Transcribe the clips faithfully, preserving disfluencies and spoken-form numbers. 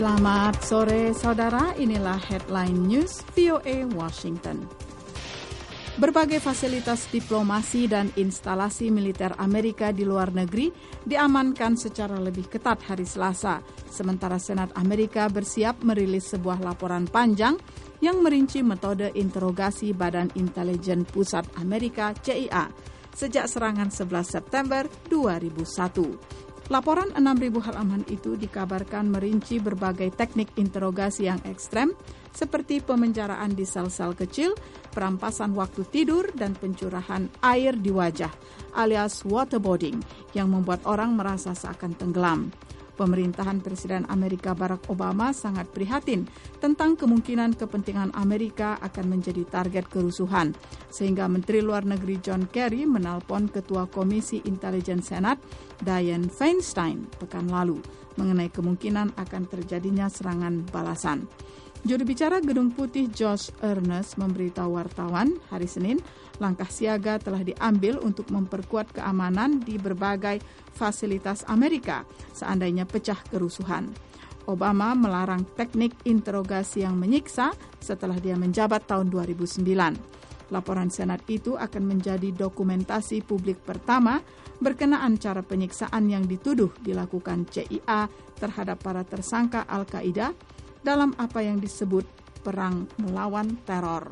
Selamat sore saudara, inilah Headline News V O A Washington. Berbagai fasilitas diplomasi dan instalasi militer Amerika di luar negeri diamankan secara lebih ketat hari Selasa, sementara Senat Amerika bersiap merilis sebuah laporan panjang yang merinci metode interogasi Badan Intelijen Pusat Amerika C I A sejak serangan sebelas September dua ribu satu. Laporan enam ribu halaman itu dikabarkan merinci berbagai teknik interogasi yang ekstrem seperti pemenjaraan di sel-sel kecil, perampasan waktu tidur, dan pencurahan air di wajah alias waterboarding yang membuat orang merasa seakan tenggelam. Pemerintahan Presiden Amerika Barack Obama sangat prihatin tentang kemungkinan kepentingan Amerika akan menjadi target kerusuhan, sehingga Menteri Luar Negeri John Kerry menelpon Ketua Komisi Intelijen Senat Dianne Feinstein pekan lalu mengenai kemungkinan akan terjadinya serangan balasan. Juru bicara Gedung Putih Josh Earnest memberitahu wartawan hari Senin, langkah siaga telah diambil untuk memperkuat keamanan di berbagai fasilitas Amerika seandainya pecah kerusuhan. Obama melarang teknik interogasi yang menyiksa setelah dia menjabat tahun dua ribu sembilan. Laporan Senat itu akan menjadi dokumentasi publik pertama berkenaan cara penyiksaan yang dituduh dilakukan C I A terhadap para tersangka Al-Qaeda dalam apa yang disebut perang melawan teror.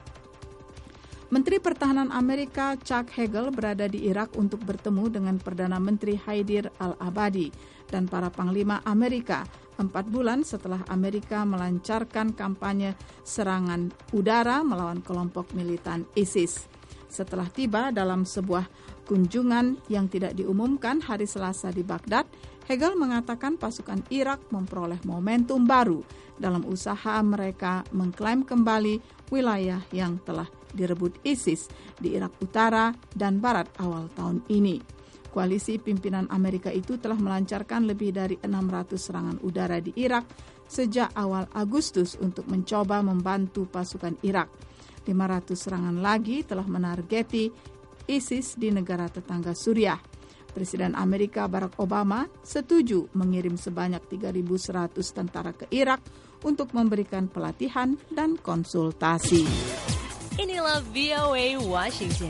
Menteri Pertahanan Amerika Chuck Hagel berada di Irak untuk bertemu dengan Perdana Menteri Haider al-Abadi dan para panglima Amerika empat bulan setelah Amerika melancarkan kampanye serangan udara melawan kelompok militan ISIS. Setelah tiba dalam sebuah kunjungan yang tidak diumumkan hari Selasa di Baghdad, Hagel mengatakan pasukan Irak memperoleh momentum baru dalam usaha mereka mengklaim kembali wilayah yang telah direbut ISIS di Irak Utara dan Barat awal tahun ini. Koalisi pimpinan Amerika itu telah melancarkan lebih dari enam ratus serangan udara di Irak sejak awal Agustus untuk mencoba membantu pasukan Irak. lima ratus serangan lagi telah menargeti ISIS di negara tetangga Suriah. Presiden Amerika Barack Obama setuju mengirim sebanyak tiga ribu seratus tentara ke Irak untuk memberikan pelatihan dan konsultasi. Inilah V O A Washington.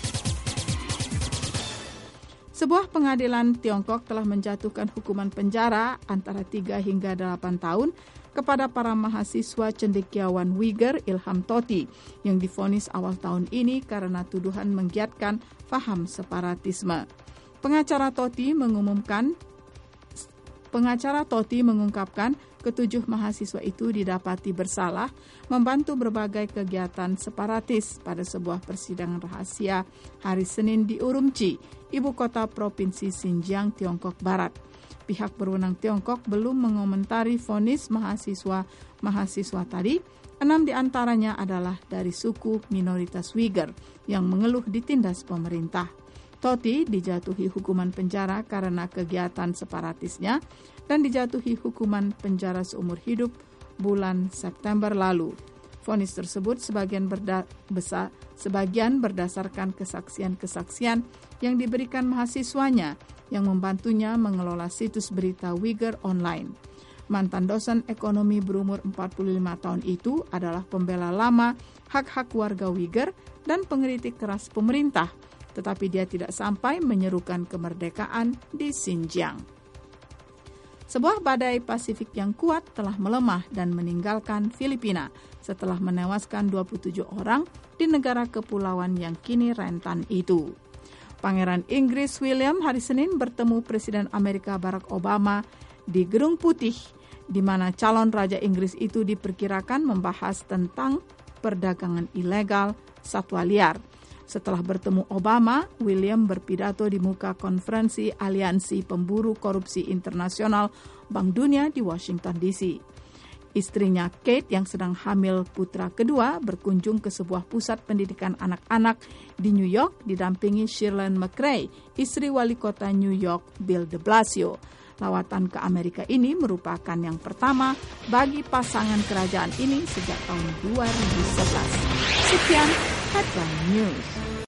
Sebuah pengadilan Tiongkok telah menjatuhkan hukuman penjara antara tiga hingga delapan tahun kepada para mahasiswa cendekiawan Uyghur Ilham Tohti yang divonis awal tahun ini karena tuduhan menggiatkan paham separatisme. Pengacara Tohti mengumumkan pengacara Tohti mengungkapkan ketujuh mahasiswa itu didapati bersalah membantu berbagai kegiatan separatis pada sebuah persidangan rahasia hari Senin di Urumqi, ibu kota provinsi Xinjiang, Tiongkok Barat. Pihak berwenang Tiongkok belum mengomentari vonis mahasiswa-mahasiswa tadi. Enam di antaranya adalah dari suku minoritas Uyghur yang mengeluh ditindas pemerintah. Tohti dijatuhi hukuman penjara karena kegiatan separatisnya dan dijatuhi hukuman penjara seumur hidup bulan September lalu. Vonis tersebut sebagian, berda- besar, sebagian berdasarkan kesaksian-kesaksian yang diberikan mahasiswanya yang membantunya mengelola situs berita Uyghur online. Mantan dosen ekonomi berumur empat puluh lima tahun itu adalah pembela lama hak-hak warga Uyghur dan pengkritik keras pemerintah, tetapi dia tidak sampai menyerukan kemerdekaan di Xinjiang. Sebuah badai Pasifik yang kuat telah melemah dan meninggalkan Filipina setelah menewaskan dua puluh tujuh orang di negara kepulauan yang kini rentan itu. Pangeran Inggris William hari Senin bertemu Presiden Amerika Barack Obama di Gedung Putih, di mana calon Raja Inggris itu diperkirakan membahas tentang perdagangan ilegal satwa liar. Setelah bertemu Obama, William berpidato di muka konferensi Aliansi Pemburu Korupsi Internasional Bank Dunia di Washington D C. Istrinya Kate yang sedang hamil putra kedua berkunjung ke sebuah pusat pendidikan anak-anak di New York didampingi Shirley McRae, istri wali kota New York Bill de Blasio. Lawatan ke Amerika ini merupakan yang pertama bagi pasangan kerajaan ini sejak tahun dua ribu sebelas. Sekian Headline News.